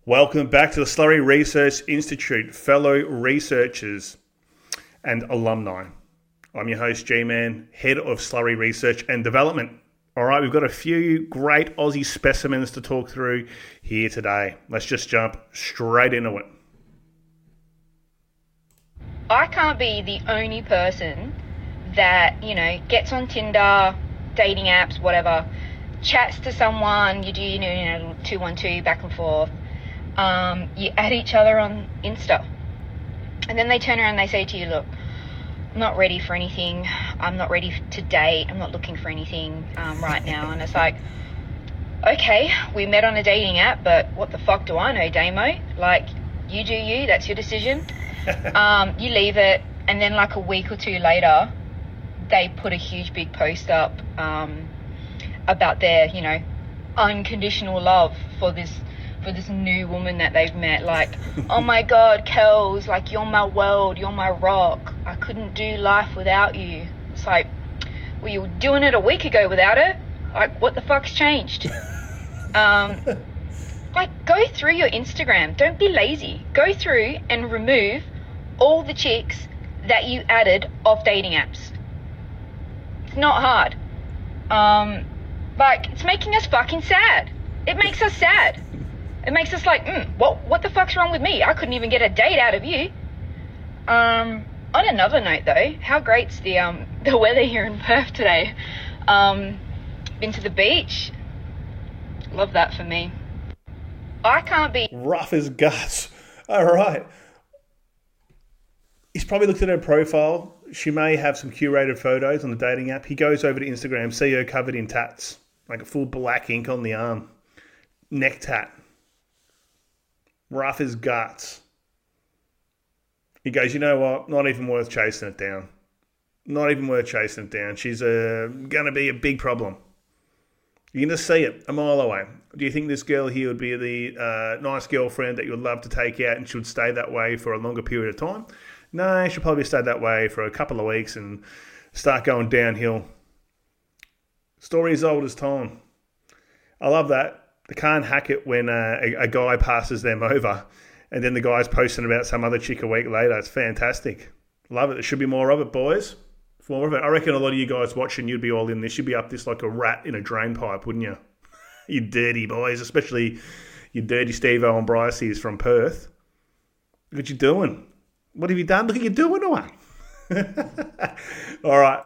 Welcome back to the Slurry Research Institute, fellow researchers and alumni. I'm your host, G-Man, head of Slurry Research and Development. All right, we've got a few great Aussie specimens to talk through here today. Let's just jump straight into it. I can't be the only person that, gets on Tinder, dating apps, whatever, chats to someone, you do, 212 back and forth. You add each other on Insta, and then they turn around and they say to you, look, I'm not ready for anything, I'm not ready to date, I'm not looking for anything right now. And it's like, okay, we met on a dating app, but what the fuck do I know, Damo? Like, you do you, that's your decision. You leave it, and then like a week or two later, they put a huge big post up about their, unconditional love for this new woman that they've met. Like, oh my God, Kels, like, you're my world, you're my rock. I couldn't do life without you. It's like, well, you were doing it a week ago without her. Like, what the fuck's changed? Like, go through your Instagram. Don't be lazy. Go through and remove all the chicks that you added off dating apps. It's not hard. It's making us fucking sad. It makes us sad. It makes us like, what the fuck's wrong with me? I couldn't even get a date out of you. On another note though, how great's the weather here in Perth today? Been to the beach. Love that for me. I can't be rough as guts. All right. He's probably looked at her profile. She may have some curated photos on the dating app. He goes over to Instagram, see her covered in tats, like a full black ink on the arm, neck tat. Rough as guts. He goes, you know what? Not even worth chasing it down. Not even worth chasing it down. She's going to be a big problem. You're going to see it a mile away. Do you think this girl here would be the nice girlfriend that you would love to take out and she would stay that way for a longer period of time? No, she'll probably stay that way for a couple of weeks and start going downhill. Story as old as time. I love that. They can't hack it when a guy passes them over and then the guy's posting about some other chick a week later. It's fantastic. Love it. There should be more of it, boys. More of it. I reckon a lot of you guys watching, you'd be all in this. You'd be up this like a rat in a drain pipe, wouldn't you? You dirty boys, especially you dirty Steve-O and Bryce's from Perth. Look what you doing. What have you done? Look at you doing to her. All right.